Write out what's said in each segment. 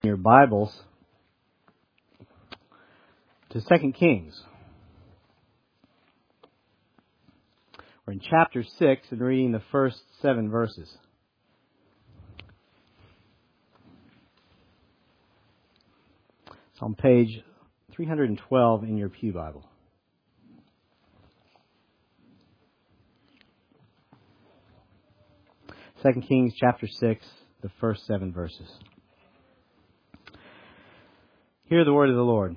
Your Bibles to 2 Kings. We're in chapter 6 and reading the first 7 verses. It's on page 312 in your Pew Bible. Second Kings chapter 6, the first 7 verses. Hear the word of the Lord.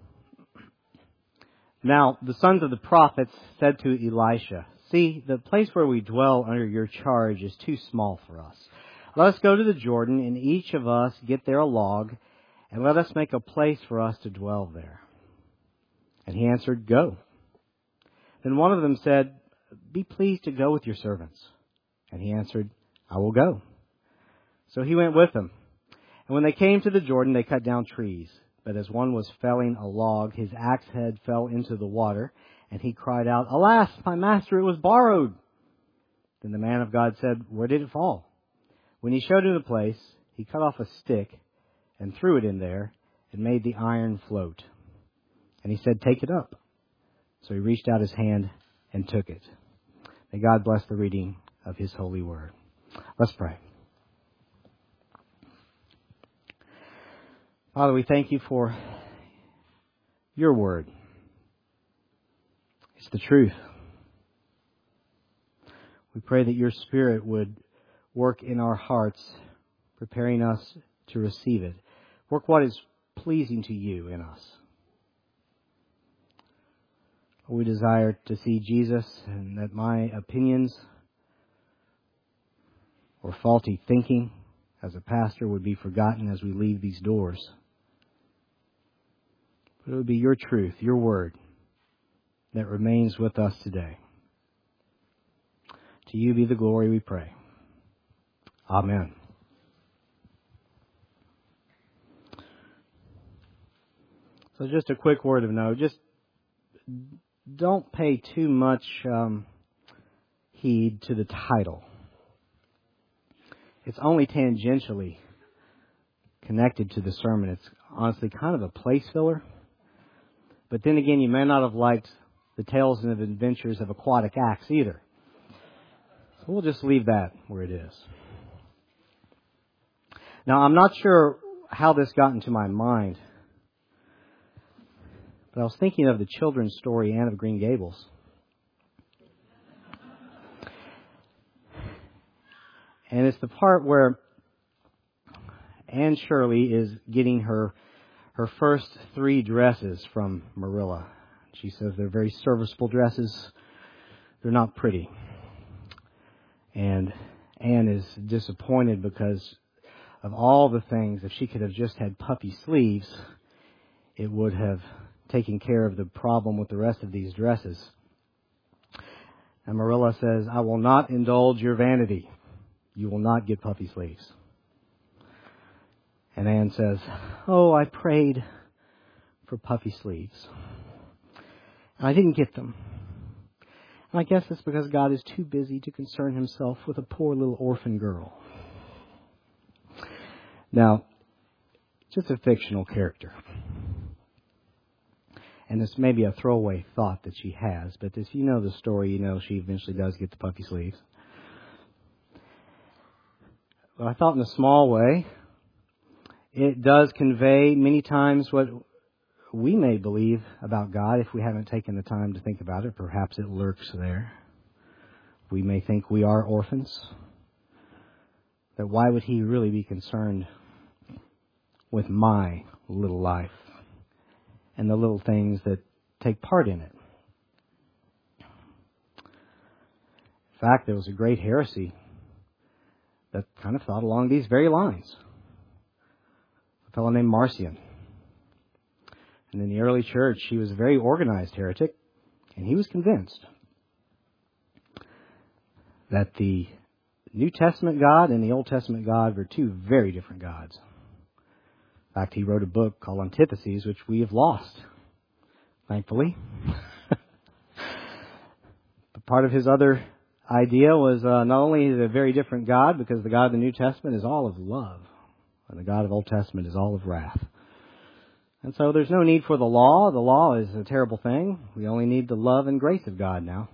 Now, the sons of the prophets said to Elisha, "See, the place where we dwell under your charge is too small for us. Let us go to the Jordan, and each of us get there a log, and let us make a place for us to dwell there." And he answered, "Go." Then one of them said, "Be pleased to go with your servants." And he answered, "I will go." So he went with them. And when they came to the Jordan, they cut down trees. But as one was felling a log, his axe head fell into the water, and he cried out, "Alas, my master, it was borrowed." Then the man of God said, "Where did it fall?" When he showed him the place, he cut off a stick and threw it in there and made the iron float. And he said, "Take it up." So he reached out his hand and took it. May God bless the reading of His holy word. Let's pray. Father, we thank you for your word. It's the truth. We pray that your Spirit would work in our hearts, preparing us to receive it. Work what is pleasing to you in us. We desire to see Jesus, and that my opinions or faulty thinking as a pastor would be forgotten as we leave these doors. But it would be your truth, your word, that remains with us today. To you be the glory, we pray. Amen. So just a quick word of note. Just don't pay too much heed to the title. It's only tangentially connected to the sermon. It's honestly kind of a place filler. But then again, you may not have liked the tales and adventures of Aquatic Axe either. So we'll just leave that where it is. Now, I'm not sure how this got into my mind, but I was thinking of the children's story, Anne of Green Gables. And it's the part where Anne Shirley is getting her first 3 dresses from Marilla. She says they're very serviceable dresses. They're not pretty. And Anne is disappointed because of all the things. If she could have just had puffy sleeves, it would have taken care of the problem with the rest of these dresses. And Marilla says, "I will not indulge your vanity. You will not get puffy sleeves." And Anne says, "Oh, I prayed for puffy sleeves. And I didn't get them. And I guess it's because God is too busy to concern himself with a poor little orphan girl." Now, just a fictional character. And this may be a throwaway thought that she has, but if you know the story, you know she eventually does get the puffy sleeves. But I thought in a small way, it does convey many times what we may believe about God if we haven't taken the time to think about it. Perhaps it lurks there. We may think we are orphans. That why would he really be concerned with my little life and the little things that take part in it? In fact, there was a great heresy that kind of thought along these very lines. A fellow named Marcion. And in the early church, he was a very organized heretic, and he was convinced that the New Testament God and the Old Testament God were 2 very different gods. In fact, he wrote a book called Antitheses, which we have lost, thankfully. But part of his other idea was not only is it a very different God, because the God of the New Testament is all of love, And the God of Old Testament is all of wrath. And so there's no need for the law. The law is a terrible thing. We only need the love and grace of God now.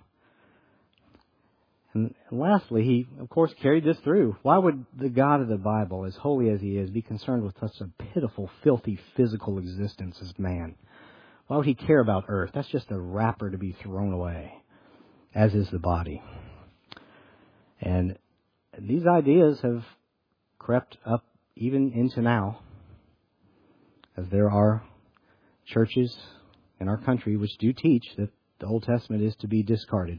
And lastly, he, of course, carried this through. Why would the God of the Bible, as holy as he is, be concerned with such a pitiful, filthy, physical existence as man? Why would he care about earth? That's just a wrapper to be thrown away, as is the body. And these ideas have crept up even into now, as there are churches in our country which do teach that the Old Testament is to be discarded.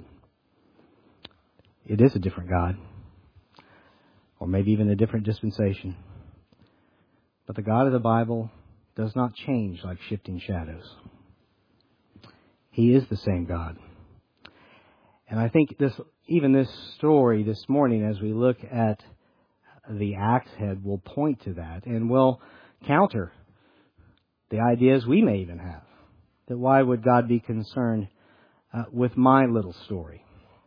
It is a different God, or maybe even a different dispensation. But the God of the Bible does not change like shifting shadows. He is the same God. And I think this story this morning, as we look at the axe head, will point to that and will counter the ideas we may even have. That why would God be concerned with my little story?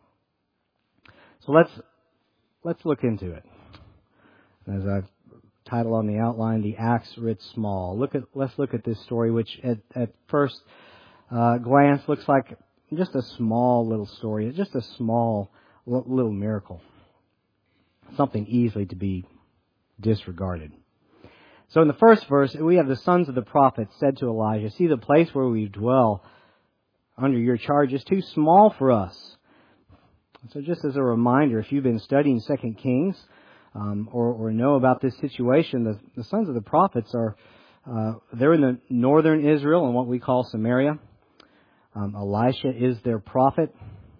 So let's look into it. As I've titled on the outline, The Axe Writ Small. Let's look at this story, which at first glance looks like just a small little story. It's just a small little miracle. Something easily to be disregarded. So in the first verse, we have the sons of the prophets said to Elijah, "See, the place where we dwell under your charge is too small for us." So just as a reminder, if you've been studying 2 Kings or know about this situation, the sons of the prophets they're in the northern Israel in what we call Samaria. Elisha is their prophet.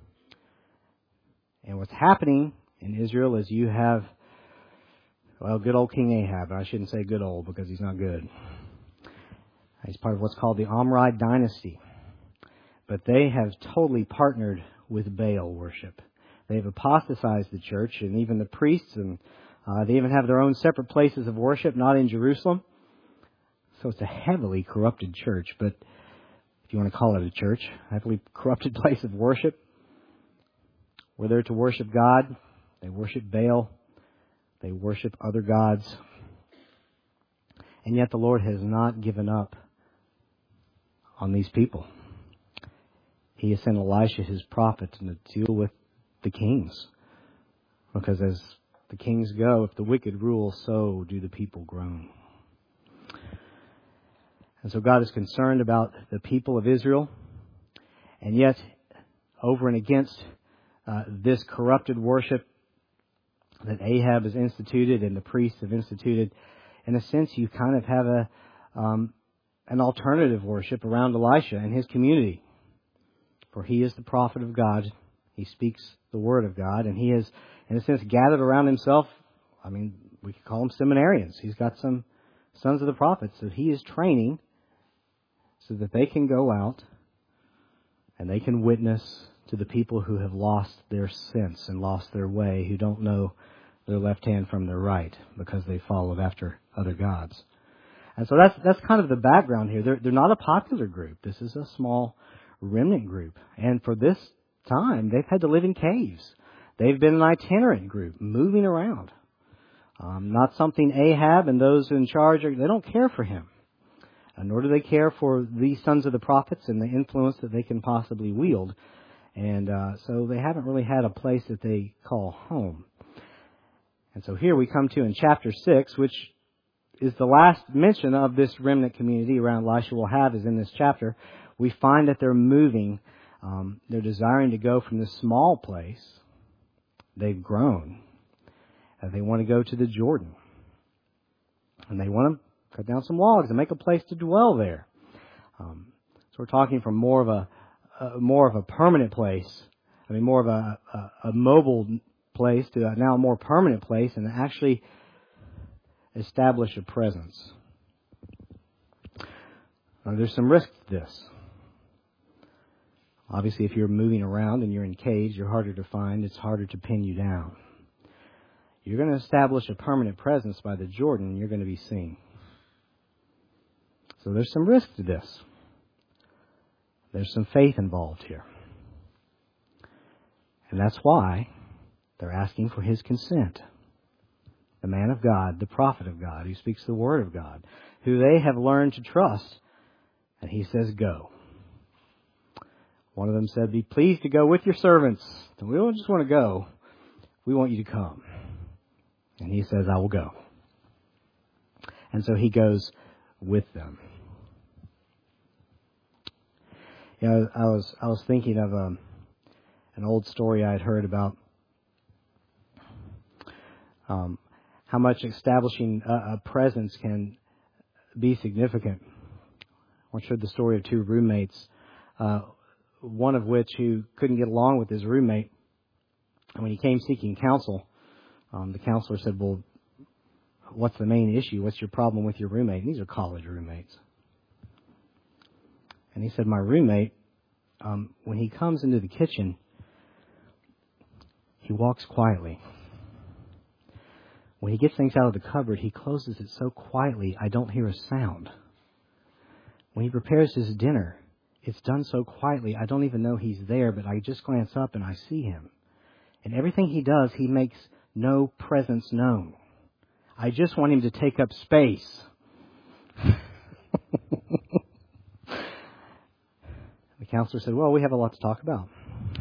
And what's happening in Israel is you have, good old King Ahab. I shouldn't say good old because he's not good. He's part of what's called the Omride dynasty. But they have totally partnered with Baal worship. They've apostatized the church and even the priests, and they even have their own separate places of worship, not in Jerusalem. So it's a heavily corrupted church, but if you want to call it a church, a heavily corrupted place of worship. We're there to worship God. They worship Baal. They worship other gods. And yet the Lord has not given up on these people. He has sent Elisha, his prophet, to deal with the kings. Because as the kings go, if the wicked rule, so do the people groan. And so God is concerned about the people of Israel. And yet, over and against this corrupted worship that Ahab has instituted and the priests have instituted, in a sense you kind of have an alternative worship around Elisha and his community. For he is the prophet of God. He speaks the word of God. And he has, in a sense, gathered around himself, we could call them seminarians. He's got some sons of the prophets that he is training so that they can go out and they can witness to the people who have lost their sense and lost their way, who don't know their left hand from their right because they followed after other gods. And so that's kind of the background here. They're not a popular group. This is a small remnant group. And for this time, they've had to live in caves. They've been an itinerant group, moving around. Not something Ahab and those in charge, they don't care for him. Nor do they care for these sons of the prophets and the influence that they can possibly wield. And so they haven't really had a place that they call home. And so here we come to in chapter 6, which is the last mention of this remnant community around Elisha will have is in this chapter. We find that they're moving. They're desiring to go from this small place. They've grown. They want to go to the Jordan. And they want to cut down some logs and make a place to dwell there. So we're talking from more of a permanent place. More of a mobile place to now a more permanent place, and actually establish a presence. There's some risk to this. Obviously, if you're moving around and you're in caves, you're harder to find. It's harder to pin you down. You're going to establish a permanent presence by the Jordan, and you're going to be seen. So there's some risk to this. There's some faith involved here. And that's why they're asking for his consent. the man of God, the prophet of God, who speaks the word of God, who they have learned to trust. And he says, go. One of them said, be pleased to go with your servants. We don't just want to go. We want you to come. And he says, I will go. And so he goes with them. You know, I was thinking of an old story I had heard about how much establishing a presence can be significant. I shared the story of two roommates, one of which who couldn't get along with his roommate. And when he came seeking counsel, the counselor said, well, what's the main issue? What's your problem with your roommate? And these are college roommates. And he said, my roommate, when he comes into the kitchen, he walks quietly. When he gets things out of the cupboard, he closes it so quietly I don't hear a sound. When he prepares his dinner, it's done so quietly I don't even know he's there, but I just glance up and I see him. And everything he does, he makes no presence known. I just want him to take up space. The counselor said, well, we have a lot to talk about.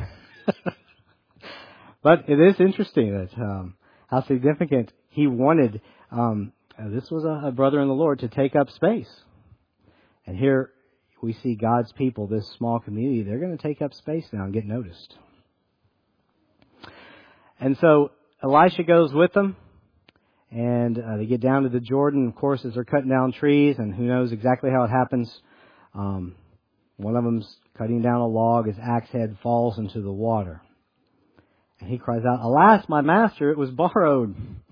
But it is interesting that how significant he wanted, this was a brother in the Lord, to take up space. And here we see God's people, this small community, they're going to take up space now and get noticed. And so Elisha goes with them, and they get down to the Jordan. Of course, as they're cutting down trees, and who knows exactly how it happens. One of them's cutting down a log, his axe head falls into the water. And he cries out, alas, my master, it was borrowed.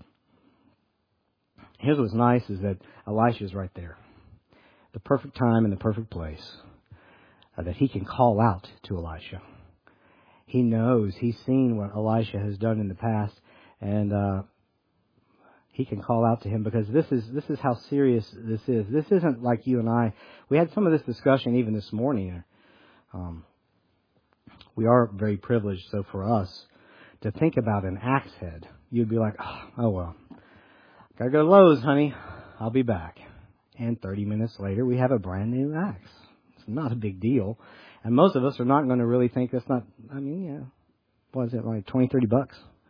Here's what's nice is that Elisha's right there. The perfect time and the perfect place. That he can call out to Elisha. He knows, he's seen what Elisha has done in the past. And he can call out to him because this is how serious this is. This isn't like you and I. We had some of this discussion even this morning. We are very privileged, so for us, to think about an axe head, you'd be like, oh well, gotta go to Lowe's, honey. I'll be back. And 30 minutes later, we have a brand new axe. It's not a big deal. And most of us are not going to really think that's not, I mean, yeah, what is it, like $20, $30?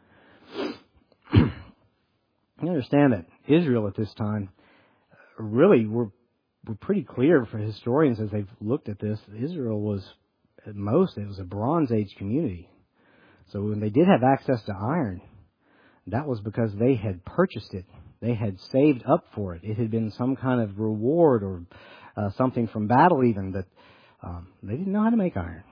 You understand that Israel at this time, really, we're pretty clear for historians as they've looked at this, Israel was, at most, it was a Bronze Age community. So when they did have access to iron, that was because they had purchased it. They had saved up for it. It had been some kind of reward or something from battle even, that they didn't know how to make iron.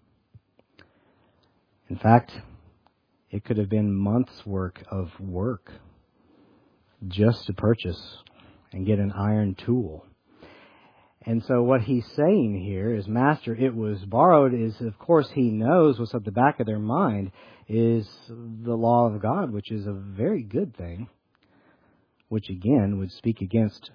In fact, it could have been months' work of work just to purchase and get an iron tool. And so what he's saying here is, Master, it was borrowed, is, of course, he knows what's at the back of their mind is the law of God, which is a very good thing, which, again, would speak against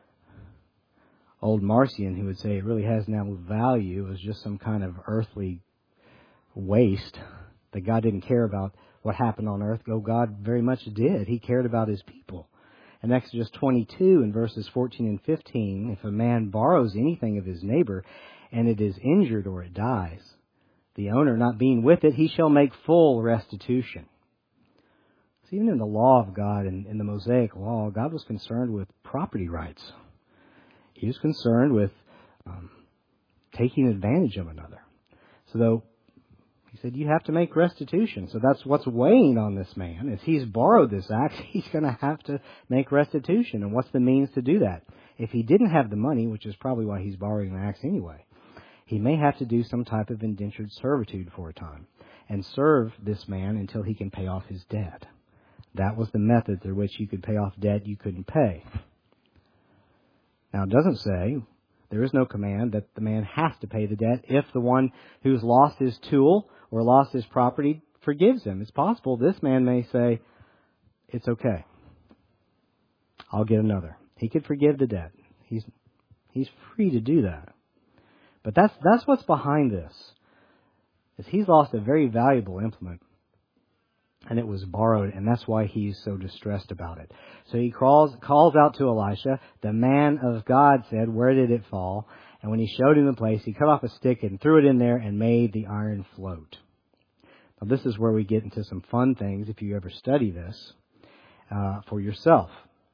old Marcion, who would say it really has no value. It was just some kind of earthly waste, that God didn't care about what happened on earth. Oh, God very much did. He cared about his people. In Exodus 22, in verses 14 and 15, if a man borrows anything of his neighbor, and it is injured or it dies, the owner not being with it, he shall make full restitution. So even in the law of God, in the Mosaic law, God was concerned with property rights. He was concerned with taking advantage of another. So though he said, you have to make restitution. So that's what's weighing on this man. Is he's borrowed this axe, he's going to have to make restitution. And what's the means to do that? If he didn't have the money, which is probably why he's borrowing an axe anyway, he may have to do some type of indentured servitude for a time and serve this man until he can pay off his debt. That was the method through which you could pay off debt you couldn't pay. Now, it doesn't say, there is no command that the man has to pay the debt if the one who's lost his tool or lost his property forgives him. It's possible this man may say, it's okay, I'll get another. He could forgive the debt. He's free to do that. But that's what's behind this. Is he's lost a very valuable implement. and it was borrowed, and that's why he's so distressed about it. So he calls out to Elisha. The man of God said, "Where did it fall?" And when he showed him the place, he cut off a stick and threw it in there and made the iron float. Now this is where we get into some fun things if you ever study this for yourself.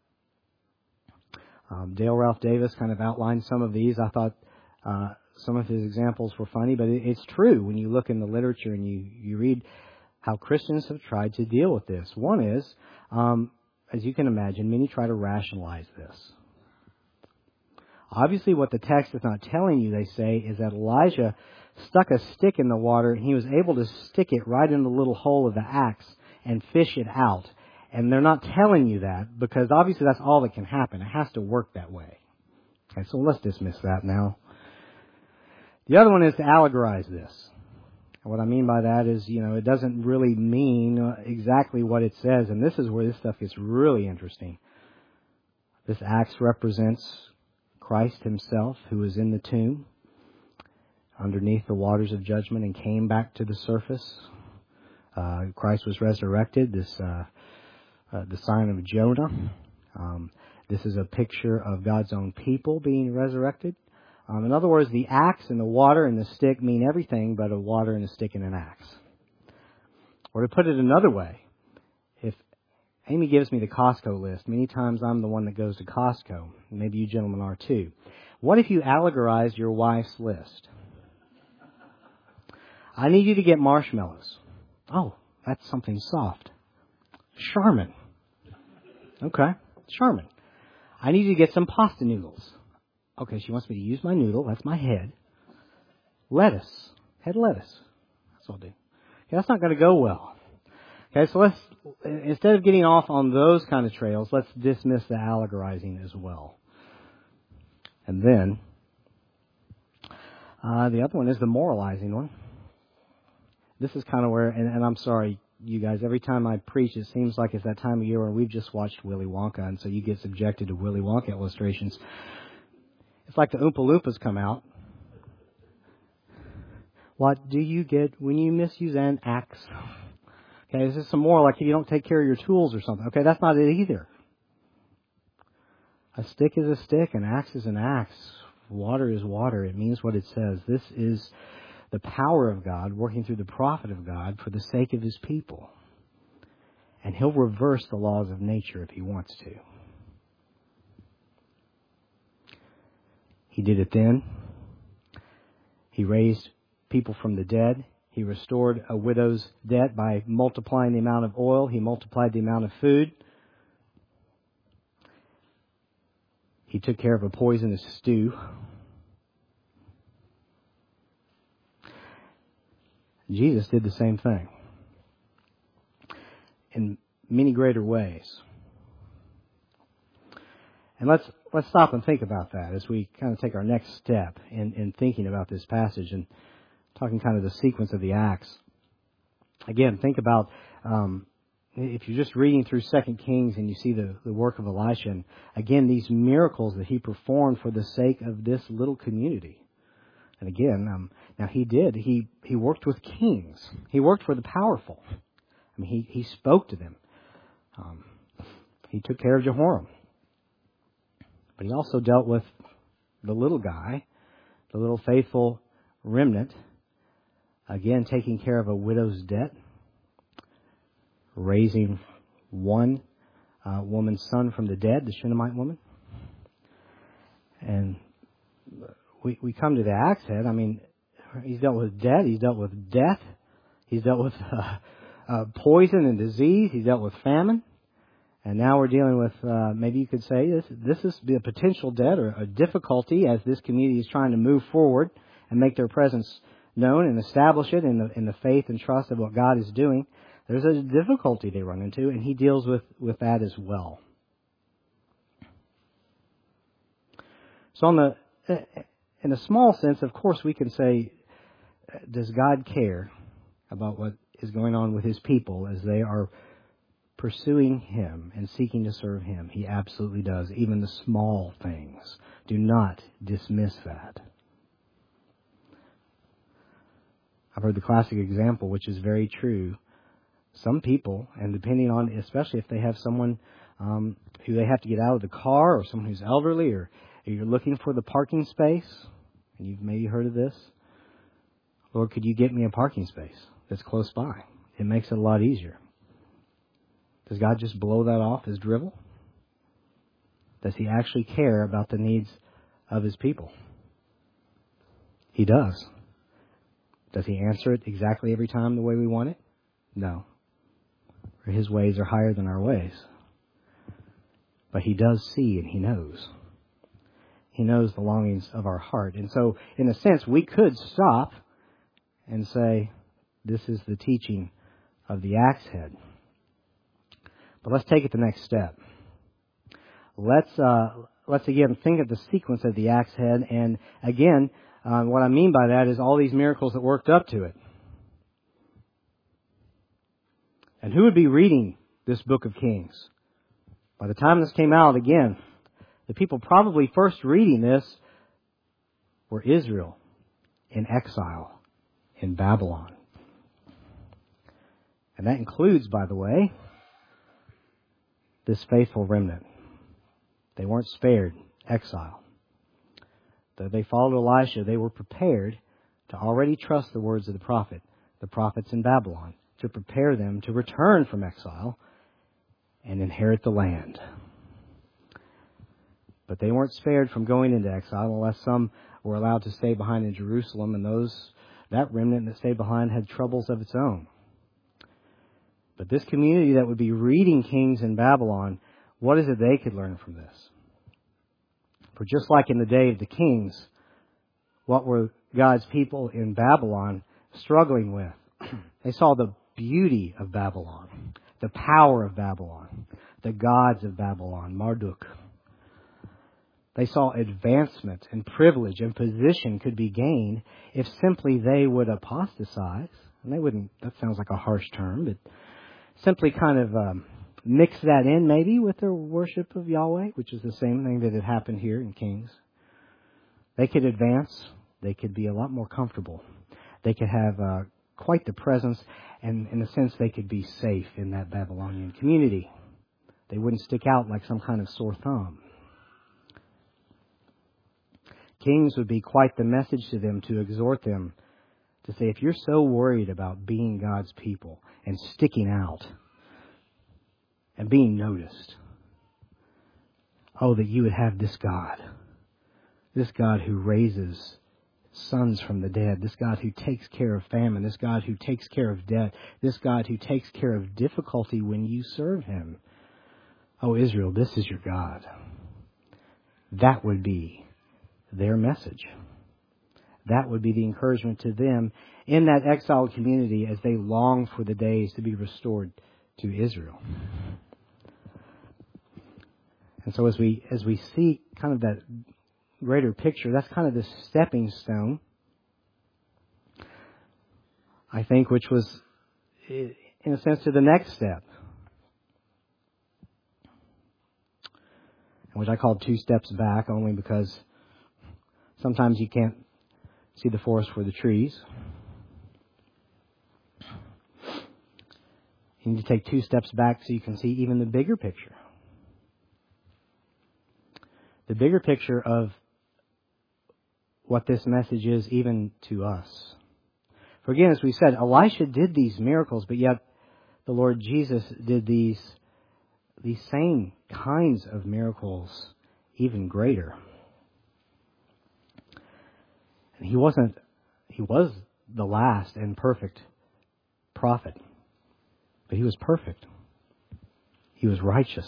Dale Ralph Davis kind of outlined some of these. I thought some of his examples were funny, but it's true when you look in the literature and you read how Christians have tried to deal with this. One is, as you can imagine, many try to rationalize this. Obviously, what the text is not telling you, they say, is that Elijah stuck a stick in the water and he was able to stick it right in the little hole of the axe and fish it out. And they're not telling you that because obviously that's all that can happen. It has to work that way. Okay, so let's dismiss that now. The other one is to allegorize this. And what I mean by that is, it doesn't really mean exactly what it says. And this is where this stuff gets really interesting. This axe represents Christ himself, who was in the tomb underneath the waters of judgment and came back to the surface. Christ was resurrected. The sign of Jonah. This is a picture of God's own people being resurrected. In other words, the axe and the water and the stick mean everything but a water and a stick and an axe. Or to put it another way, if Amy gives me the Costco list, many times I'm the one that goes to Costco. Maybe you gentlemen are too. What if you allegorized your wife's list? I need you to get marshmallows. Oh, that's something soft. Charmin. Okay, Charmin. I need you to get some pasta noodles. Okay, she wants me to use my noodle. That's my head. Lettuce. Head lettuce. That's what I'll do. Okay, that's not going to go well. Okay, so instead of getting off on those kind of trails, let's dismiss the allegorizing as well. And then, the other one is the moralizing one. This is kind of where, and I'm sorry, you guys, every time I preach, it seems like it's that time of year where we've just watched Willy Wonka, and so you get subjected to Willy Wonka illustrations. It's like the Oompa Loompas come out. What do you get when you misuse an axe? Okay, this is some more like if you don't take care of your tools or something. Okay, that's not it either. A stick is a stick, an axe is an axe. Water is water. It means what it says. This is the power of God working through the prophet of God for the sake of his people. And he'll reverse the laws of nature if he wants to. He did it then. He raised people from the dead. He restored a widow's debt by multiplying the amount of oil. He multiplied the amount of food. He took care of a poisonous stew. Jesus did the same thing in many greater ways. And let's stop and think about that as we kind of take our next step in thinking about this passage and talking kind of the sequence of the acts. Again, think about if you're just reading through 2 Kings and you see the work of Elisha, and again, these miracles that he performed for the sake of this little community. And again, now he worked with kings. He worked for the powerful. I mean, he spoke to them. He took care of Jehoram. But he also dealt with the little guy, the little faithful remnant. Again, taking care of a widow's debt. Raising one woman's son from the dead, the Shunammite woman. And we come to the axe head. I mean, he's dealt with debt. He's dealt with death. He's dealt with poison and disease. He's dealt with famine. And now we're dealing with, maybe you could say, this is the potential debt or a difficulty as this community is trying to move forward and make their presence known and establish it in the faith and trust of what God is doing. There's a difficulty they run into, and he deals with that as well. So in a small sense, of course, we can say, does God care about what is going on with his people as they are pursuing him and seeking to serve him? He absolutely does. Even the small things. Do not dismiss that. I've heard the classic example, which is very true. some people, and depending on, especially if they have someone who they have to get out of the car, or someone who's elderly, or you're looking for the parking space, and you've maybe heard of this, Lord, could you get me a parking space that's close by? It makes it a lot easier. Does God just blow that off as drivel? Does He actually care about the needs of His people? He does. Does He answer it exactly every time the way we want it? No. For His ways are higher than our ways. But He does see and He knows. He knows the longings of our heart. And so, in a sense, we could stop and say, this is the teaching of the axe head. But let's take it the next step. Let's again think of the sequence of the axe head. And again, what I mean by that is all these miracles that worked up to it. And who would be reading this book of Kings? By the time this came out, again, the people probably first reading this were Israel in exile in Babylon. And that includes, by the way, this faithful remnant. They weren't spared exile. Though they followed Elisha, they were prepared to already trust the words of the prophets in Babylon, to prepare them to return from exile and inherit the land. But they weren't spared from going into exile unless some were allowed to stay behind in Jerusalem, and that remnant that stayed behind had troubles of its own. But this community that would be reading Kings in Babylon, what is it they could learn from this? For just like in the day of the kings, what were God's people in Babylon struggling with? They saw the beauty of Babylon, the power of Babylon, the gods of Babylon, Marduk. They saw advancement and privilege and position could be gained if simply they would apostatize. And they wouldn't, that sounds like a harsh term, but simply kind of mix that in maybe with their worship of Yahweh, which is the same thing that had happened here in Kings. They could advance. They could be a lot more comfortable. They could have quite the presence, and in a sense they could be safe in that Babylonian community. They wouldn't stick out like some kind of sore thumb. Kings would be quite the message to them to exhort them to say, if you're so worried about being God's people and sticking out and being noticed, oh, that you would have this God who raises sons from the dead, this God who takes care of famine, this God who takes care of debt, this God who takes care of difficulty when you serve Him. Oh, Israel, this is your God. That would be their message. That would be the encouragement to them in that exiled community as they long for the days to be restored to Israel. And so as we see kind of that greater picture, that's kind of the stepping stone, I think, which was, in a sense, to the next step. Which I called 2 steps back, only because sometimes you can't see the forest for the trees. You need to take 2 steps back so you can see even the bigger picture. The bigger picture of what this message is even to us. For again, as we said, Elisha did these miracles, but yet the Lord Jesus did these same kinds of miracles even greater. And he was the last and perfect prophet, but he was perfect. He was righteous.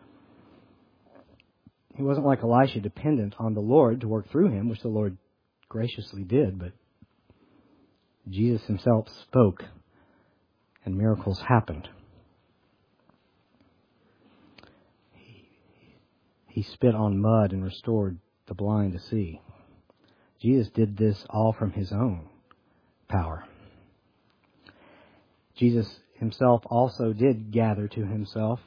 He wasn't like Elisha, dependent on the Lord to work through him, which the Lord graciously did, but Jesus Himself spoke and miracles happened. He spit on mud and restored the blind to see. Jesus did this all from His own power. Jesus Himself also did gather to Himself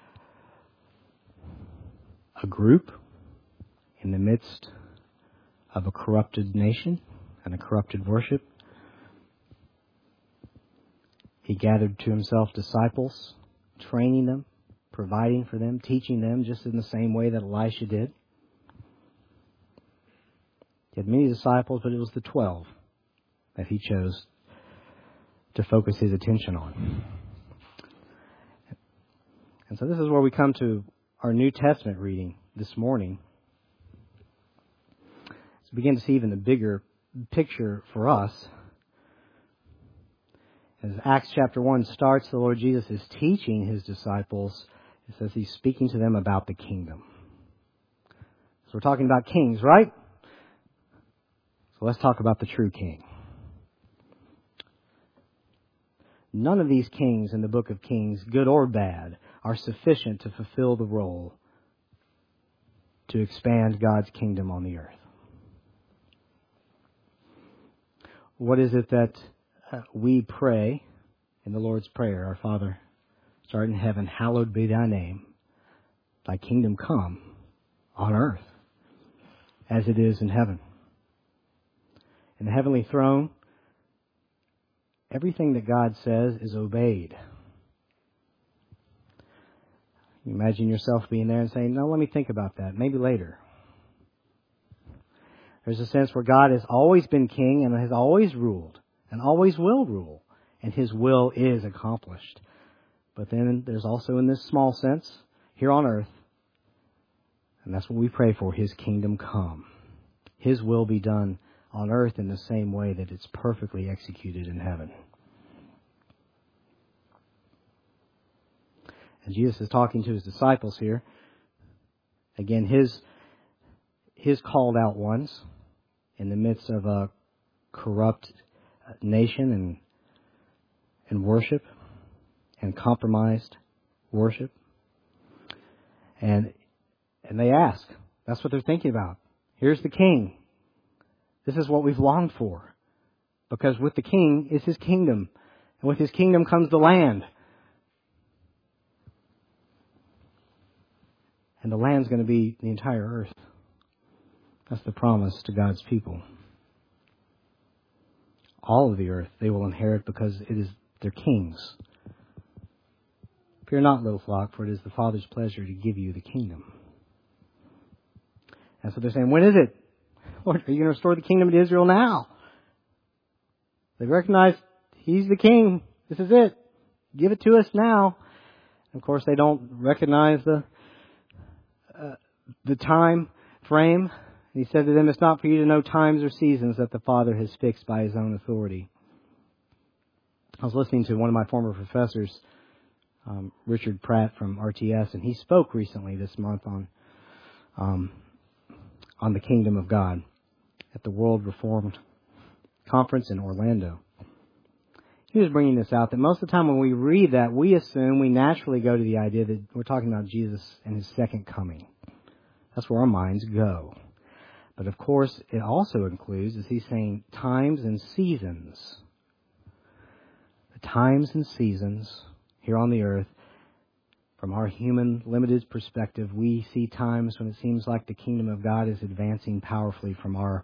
a group in the midst of a corrupted nation and a corrupted worship. He gathered to himself disciples, training them, providing for them, teaching them just in the same way that Elisha did. He had many disciples, but it was the 12 that he chose to focus his attention on. And so this is where we come to our New Testament reading this morning. So we begin to see even the bigger picture for us. As Acts chapter 1 starts, the Lord Jesus is teaching his disciples. It says he's speaking to them about the kingdom. So we're talking about kings, right? So let's talk about the true king. None of these kings in the book of Kings, good or bad, are sufficient to fulfill the role to expand God's kingdom on the earth. What is it that we pray in the Lord's Prayer? Our Father, which art in heaven, hallowed be thy name. Thy kingdom come on earth as it is in heaven. In the heavenly throne, everything that God says is obeyed. You imagine yourself being there and saying, no, let me think about that. Maybe later. There's a sense where God has always been king and has always ruled and always will rule. And his will is accomplished. But then there's also in this small sense, here on earth, and that's what we pray for, his kingdom come. His will be done on earth in the same way that it's perfectly executed in heaven. And Jesus is talking to his disciples here. Again, his called out ones in the midst of a corrupt nation and worship and compromised worship. And they ask. That's what they're thinking about. Here's the king. This is what we've longed for. Because with the king is his kingdom. And with his kingdom comes the land. And the land's going to be the entire earth. That's the promise to God's people. All of the earth they will inherit because it is their kings. Fear not, little flock, for it is the Father's pleasure to give you the kingdom. And so they're saying, when is it? Lord, are you going to restore the kingdom to Israel now? They recognize he's the king. This is it. Give it to us now. And of course, they don't recognize the time frame. And he said to them, it's not for you to know times or seasons that the Father has fixed by his own authority. I was listening to one of my former professors, Richard Pratt from RTS, and he spoke recently this month on the kingdom of God at the World Reformed Conference in Orlando. He was bringing this out that most of the time when we read that, we assume, we naturally go to the idea that we're talking about Jesus and his second coming. That's where our minds go. But of course, it also includes, as he's saying, times and seasons. The times and seasons here on the earth, from our human limited perspective, we see times when it seems like the kingdom of God is advancing powerfully from our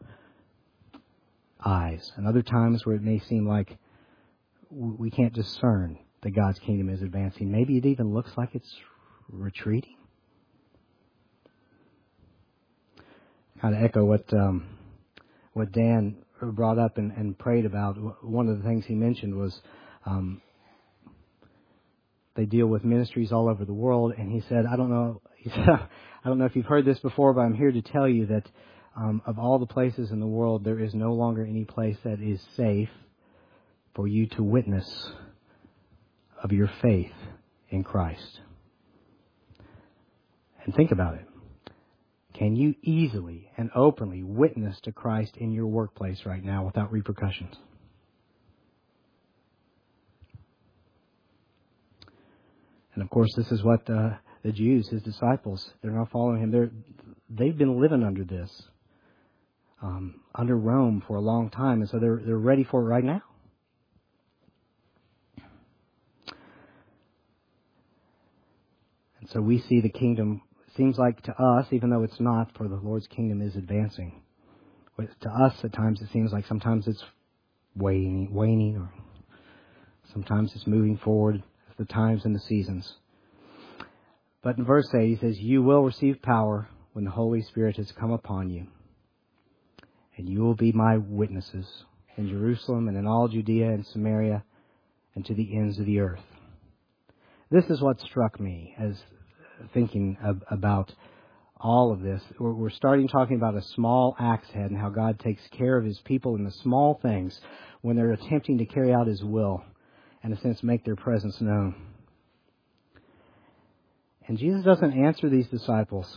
eyes. And other times where it may seem like we can't discern that God's kingdom is advancing. Maybe it even looks like it's retreating. Kind of echo what Dan brought up and prayed about. One of the things he mentioned was they deal with ministries all over the world, and he said, I don't know if you've heard this before, but I'm here to tell you that of all the places in the world, there is no longer any place that is safe for you to witness of your faith in Christ. And think about it. Can you easily and openly witness to Christ in your workplace right now without repercussions? And of course, this is what the Jews, his disciples, they're not following him. They've been living under this, under Rome for a long time, and so they're ready for it right now. And so we see the kingdom, seems like to us, even though it's not, for the Lord's kingdom is advancing. But to us, at times, it seems like sometimes it's waning, or Sometimes it's moving forward as the times and the seasons. But in verse 8, he says, you will receive power when the Holy Spirit has come upon you. And you will be my witnesses in Jerusalem and in all Judea and Samaria and to the ends of the earth. This is what struck me as thinking about all of this. We're starting talking about a small axe head and how God takes care of His people in the small things when they're attempting to carry out His will and, in a sense, make their presence known. And Jesus doesn't answer these disciples,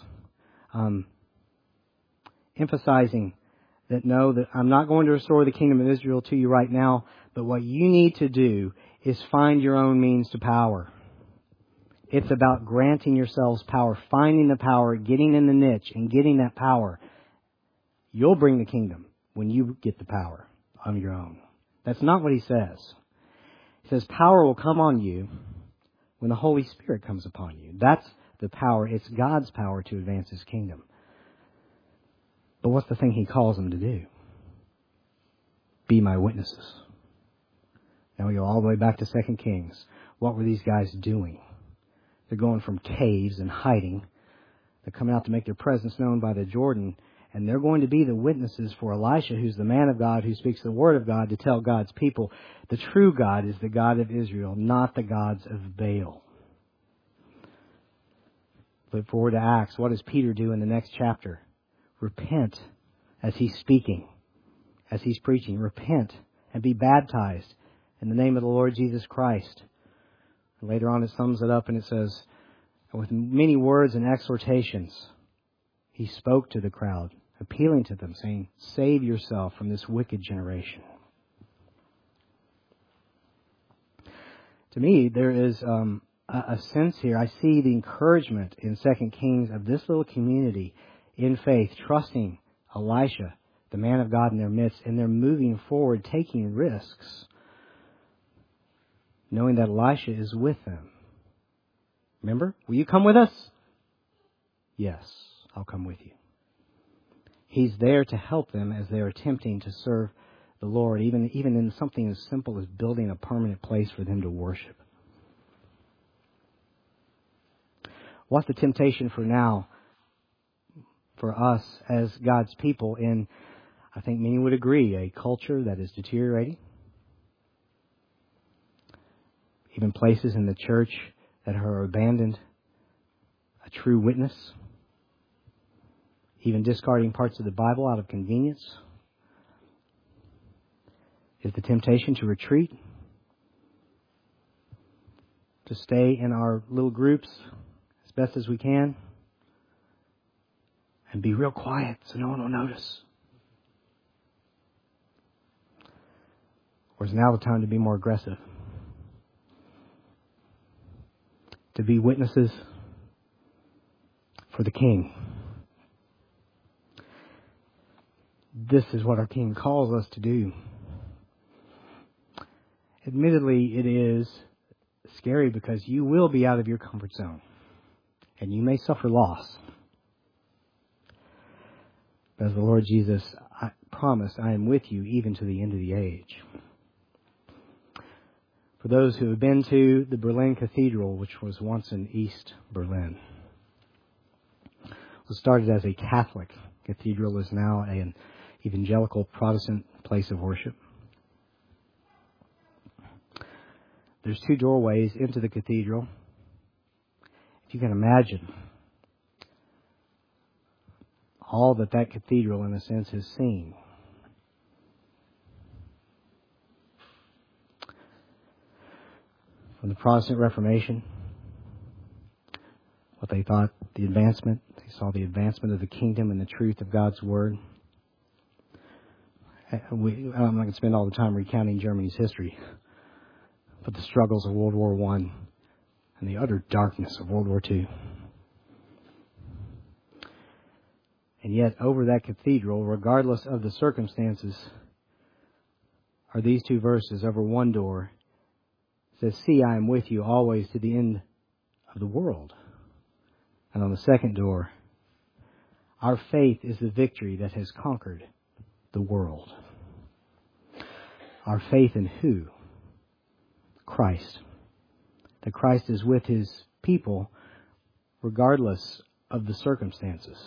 emphasizing that no, that I'm not going to restore the kingdom of Israel to you right now, but what you need to do is find your own means to power. It's about granting yourselves power, finding the power, getting in the niche and getting that power. You'll bring the kingdom when you get the power on your own. That's not what He says. He says power will come on you when the Holy Spirit comes upon you. That's the power. It's God's power to advance His kingdom. But what's the thing He calls them to do? Be my witnesses. Now we go all the way back to 2 Kings. What were these guys doing? They're going from caves and hiding. They're coming out to make their presence known by the Jordan. And they're going to be the witnesses for Elisha, who's the man of God, who speaks the word of God to tell God's people, the true God is the God of Israel, not the gods of Baal. Flip forward to Acts. What does Peter do in the next chapter? Repent as he's speaking, as he's preaching. Repent and be baptized in the name of the Lord Jesus Christ. And later on it sums it up and it says, with many words and exhortations, he spoke to the crowd, appealing to them, saying, save yourself from this wicked generation. To me, there is a sense here. I see the encouragement in 2 Kings of this little community in faith, trusting Elisha, the man of God in their midst, and they're moving forward, taking risks, knowing that Elisha is with them. Remember? Will you come with us? Yes, I'll come with you. He's there to help them as they're attempting to serve the Lord, even in something as simple as building a permanent place for them to worship. What's the temptation for now for us as God's people in, I think many would agree, a culture that is deteriorating? Even places in the church that are abandoned a true witness? Even discarding parts of the Bible out of convenience? Is the temptation to retreat? To stay in our little groups as best as we can? And be real quiet so no one will notice? Or is now the time to be more aggressive? To be witnesses for the King. This is what our King calls us to do. Admittedly, it is scary because you will be out of your comfort zone. And you may suffer loss. But as the Lord Jesus promised, I am with you even to the end of the age. For those who have been to the Berlin Cathedral, which was once in East Berlin, was started as a Catholic cathedral, is now an evangelical Protestant place of worship. There's 2 doorways into the cathedral. If you can imagine all that cathedral, in a sense, has seen. From the Protestant Reformation, what they thought the advancement, they saw the advancement of the kingdom and the truth of God's Word. I'm not going to spend all the time recounting Germany's history, but the struggles of World War I and the utter darkness of World War II. And yet, over that cathedral, regardless of the circumstances, are these 2 verses. Over one door, it says, see, I am with you always to the end of the world. And on the second door, our faith is the victory that has conquered the world. Our faith in who? Christ. That Christ is with His people regardless of the circumstances.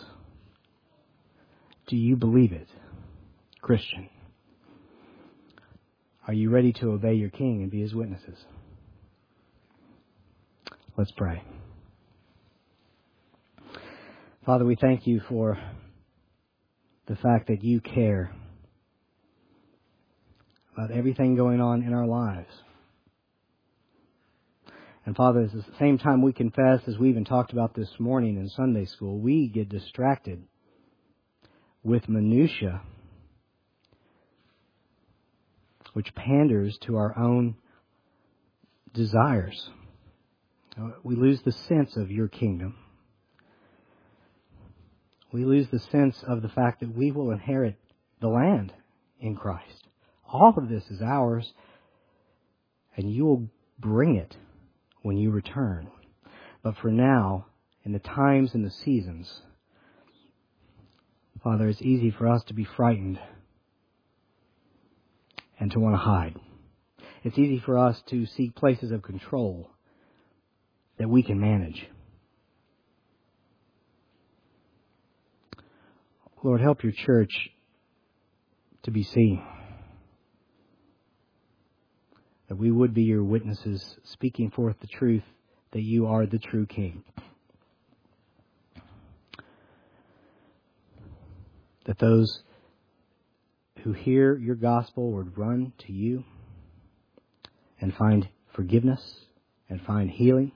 Do you believe it, Christian? Are you ready to obey your King and be His witnesses? Let's pray. Father, we thank You for the fact that You care about everything going on in our lives. And Father, at the same time we confess, as we even talked about this morning in Sunday school, we get distracted with minutia, which panders to our own desires. We lose the sense of Your kingdom. We lose the sense of the fact that we will inherit the land in Christ. All of this is ours, and You will bring it when You return. But for now, in the times and the seasons, Father, it's easy for us to be frightened and to want to hide. It's easy for us to seek places of control that we can manage. Lord, help Your church to be seen. That we would be Your witnesses, speaking forth the truth that You are the true King. That those who hear Your gospel would run to You and find forgiveness and find healing.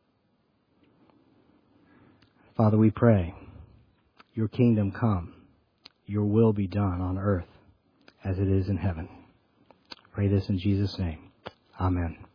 Father, we pray, Your kingdom come, Your will be done on earth as it is in heaven. Pray this in Jesus' name. Amen.